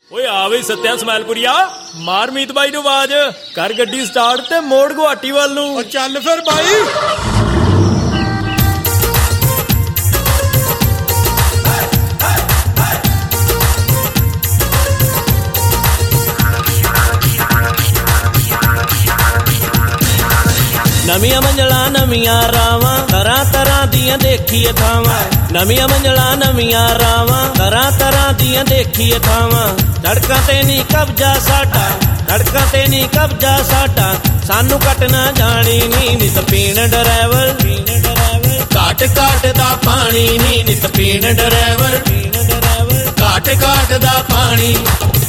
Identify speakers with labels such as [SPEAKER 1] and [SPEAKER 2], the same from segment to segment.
[SPEAKER 1] ਓਏ ਆ ਬਈ ਸੱਤਿਆ ਸਮੈਲਪੁਰੀਆ, ਮਾਰ ਮੀਤ ਬਾਈ ਨੂੰ ਆਵਾਜ਼, ਕਰ ਗੱਡੀ ਸਟਾਰਟ ਤੇ ਮੋੜ ਗੁਹਾਟੀ ਵੱਲ ਨੂੰ।
[SPEAKER 2] ਚੱਲ ਫਿਰ ਬਾਈ।
[SPEAKER 3] ਨਵੀਆਂ ਮੰਜ਼ਲਾਂ ਨਵੀਆਂ ਰਾਵਾਂ, ਤਰ੍ਹਾਂ ਤਰ੍ਹਾਂ ਦੀਆਂ ਦੇਖੀਏ ਥਾਵਾਂ। ਨਵੀਆਂ ਮੰਜ਼ਲਾਂ ਨਵੀਆਂ ਰਾਵਾਂ, ਤਰ੍ਹਾਂ ਤਰ੍ਹਾਂ ਦੀਆਂ ਦੇਖੀਏ ਥਾਵਾਂ। ਸੜਕਾਂ ਤੇ ਨਹੀਂ ਕਬਜ਼ਾ ਸਾਡਾ, ਸੜਕਾਂ ਤੇ ਨਹੀਂ ਕਬਜ਼ਾ ਸਾਡਾ, ਸਾਨੂੰ ਕੱਟਣਾ ਜਾਣੀ ਨੀ ਨਿਤ ਪੀਣ ਡਰਾਈਵਰ। ਘਾਟ ਘਾਟ ਦਾ ਪਾਣੀ ਨੀ ਨਿਤ ਪੀਣ ਡਰਾਈਵਰ। ਘਾਟ ਘਾਟ ਦਾ ਪਾਣੀ।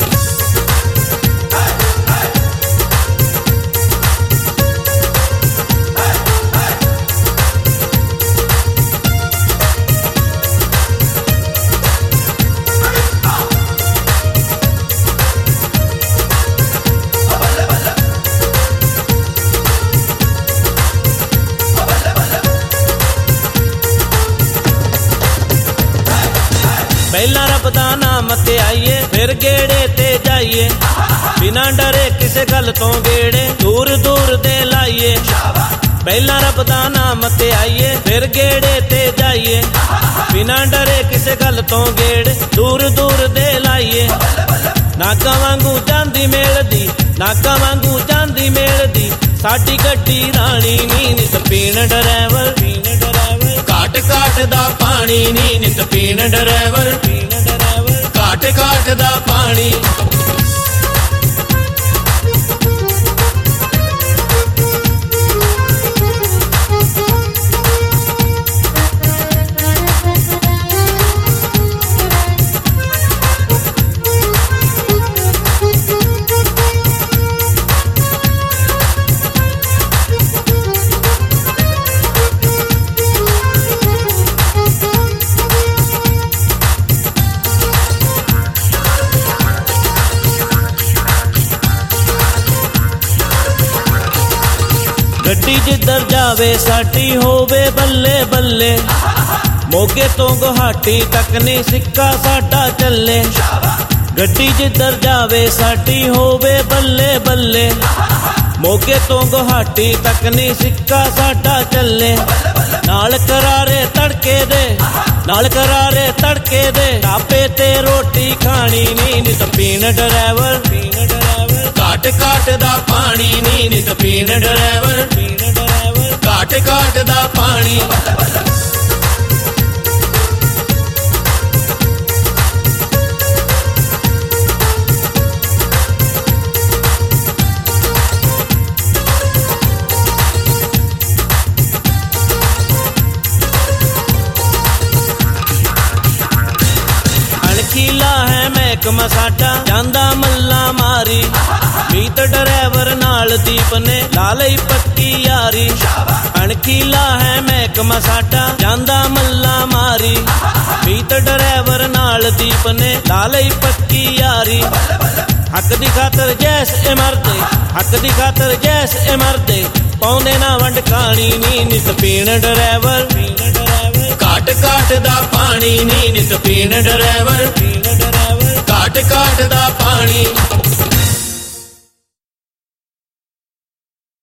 [SPEAKER 3] ਪਹਿਲਾਂ ਰੱਬ ਦਾ ਨਾਮ ਤੇ ਆਈਏ, ਫਿਰ ਗੇੜੇ ਤੇ ਜਾਈਏ, ਬਿਨਾਂ ਡਰੇ ਕਿਸੇ ਗੱਲ ਤੋਂ ਗੇੜੇ ਦੂਰ ਦੂਰ ਦੇ ਲਾਈਏ। ਪਹਿਲਾਂ ਰੱਬ ਦਾ ਨਾਮ ਤੇ ਆਈਏ, ਫਿਰ ਗੇੜੇ ਤੇ ਜਾਈਏ, ਬਿਨਾਂ ਡਰੇ ਕਿਸੇ ਗੱਲ ਤੋਂ ਗੇੜੇ ਦੂਰ ਦੂਰ ਦੇ ਲਾਈਏ। ਨਾਕਾਂ ਵਾਂਗੂ ਜਾਂਦੀ ਮੇਲਦੀ, ਨਾਕਾਂ ਵਾਂਗੂ ਜਾਂਦੀ ਮੇਲਦੀ, ਸਾਡੀ ਗੱਡੀ ਰਾਣੀ ਨੀ ਨਿਤ ਪੀਣ ਡਰਾਈਵਰ। ਘਾਟ ਘਾਟ ਦਾ ਪਾਣੀ ਨੀ ਨਿਤ ਪੀਣ ਡਰਾਈਵਰ। ਘਾਟ ਘਾਟ ਦਾ ਪਾਣੀ। ਗੱਡੀ ਜਿੱਧਰ ਜਾਵੇ ਸਾਡੀ ਹੋਵੇ ਬੱਲੇ ਬੱਲੇ, ਮੋਗੇ ਤੋਂ ਗੁਹਾਟੀ ਤੱਕ ਨੀ ਸਿੱਕਾ ਸਾਡਾ ਚੱਲੇ। ਗੱਡੀ ਜਿੱਧਰ ਜਾਵੇ ਸਾਡੀ ਹੋਵੇ ਬੱਲੇ ਬੱਲੇ, ਮੋਗੇ ਤੋਂ ਗੁਹਾਟੀ ਤੱਕ ਨੀ ਸਿੱਕਾ ਸਾਡਾ ਚੱਲੇ। ਨਾਲ ਕਰਾਰੇ ਤੜਕੇ ਦੇ, ਨਾਲ ਕਰਾਰੇ ਤੜਕੇ ਦੇ, ਢਾਬੇ ਤੇ ਰੋਟੀ ਖਾਣੀ ਨੀ ਨਿਤ ਪੀਣ ਡਰਾਈਵਰ। ਘਾਟ ਘਾਟ ਦਾ ਪਾਣੀ ਨੀ ਨਿਤ ਪੀਣ ਡਰਾਈਵਰ। ਘਾਟ ਘਾਟ ਦਾ ਪਾਣੀ। ਅਣਖੀਲਾ ਹੈ ਮਹਿਕਮਾ ਸਾਡਾ, ਜਾਂਦਾ ਮੱਲਾ ਮਾਰੀ, ਮੀਤ ਡਰਾਈਵਰ ਨਾਲ ਦੀਪ ਨੇ ਲਾ ਲਈ ਪੱਕੀ ਯਾਰੀ। ਅਣਖੀਲਾ ਹੈ ਮਹਿਕਮਾ ਸਾਡਾ, ਜਾਂਦਾ ਮੱਲਾ ਮਾਰੀ, ਮੀਤ ਡਰਾਈਵਰ ਨਾਲ ਦੀਪ ਨੇ ਲਾ ਲਈ ਪੱਕੀ ਯਾਰੀ। ਹੱਕ ਦੀ ਖਾਤਰ ਜੈਸ ਇਹ ਮਰਦੇ, ਹੱਕ ਦੀ ਖਾਤਰ ਜੈਸ ਇਹ ਮਰਦੇ, ਪਾਉਂਦੇ ਨਾ ਵੰਡ ਖਾਣੀ ਨੀ ਨਿਤ ਪੀਣ ਡਰਾਈਵਰ। ਘਾਟ ਘਾਟ ਦਾ ਪਾਣੀ ਨੀ ਨਿਤ ਪੀਣ ਡਰਾਈਵਰ। ਘਾਟ ਘਾਟ ਦਾ ਪਾਣੀ।